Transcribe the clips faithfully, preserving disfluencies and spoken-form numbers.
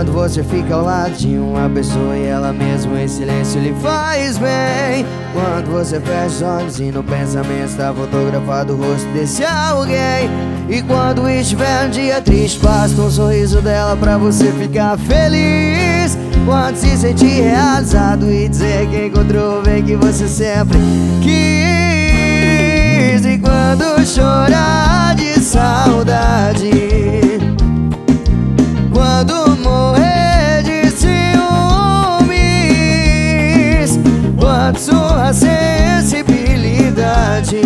quando você fica ao lado de uma pessoa e ela mesmo em silêncio lhe faz bem. Quando você fecha os olhos e no pensamento está fotografado o rosto desse alguém. E quando estiver um dia triste, basta um sorriso dela pra você ficar feliz. Quando se sentir realizado e dizer que encontrou o bem que você sempre quis. E quando chorar de saudade, quando morrer de ciúmes, quando sua sensibilidade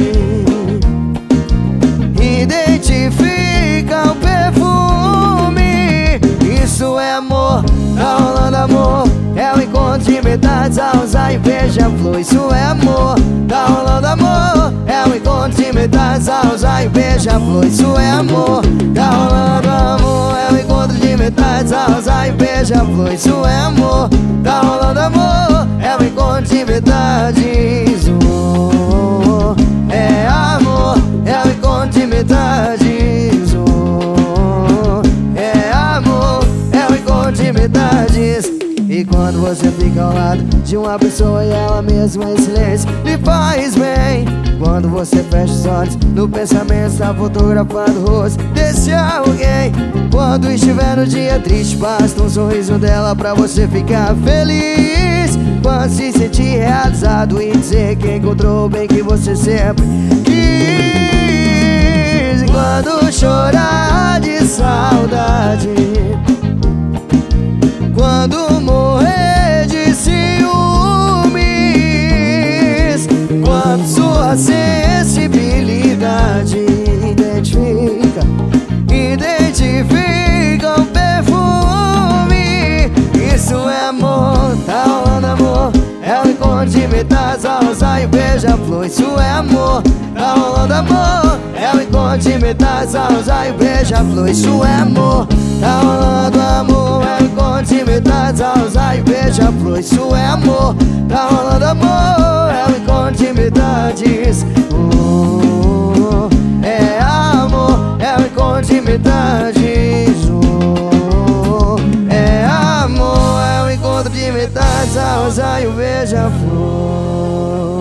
identifica o perfume, isso é amor, tá rolando amor. É o encontro de metades, a usar e beija-flor. Isso é amor, tá rolando amor. É o encontro de metades, a usar e beija-flor. Isso é amor, tá rolando amor. É o encontro de metades, a usar e beija-flor. Isso é amor, tá rolando amor. É o encontro de metades, oh, é amor. É o encontro de metades, oh, é amor. É o encontro de metades. E quando você fica ao lado de uma pessoa e ela mesma em silêncio lhe faz bem. Quando você fecha os olhos, no pensamento está fotografado o rosto desse alguém. Quando estiver no dia triste, basta um sorriso dela pra você ficar feliz. Quando se sentir realizado e dizer que encontrou o bem que você sempre quis. E quando chorar de saudade, quando morrer de ciúmes, quando sua sensibilidade identifica, identifica o perfume, isso é amor, tá rolando amor. É o encontro de metades, a rosa e o beija-flor. Isso é amor, tá rolando amor. É o encontro de metades, a rosa e o beija-flor. Isso é amor, tá rolando amor. É o encontro de metades, a rosa e o beija-flor. Isso é amor, tá rolando amor. É o encontro de metades, oh, é amor. É o encontro de metades, oh, é amor. É o encontro de metades, a rosa e o beija-flor.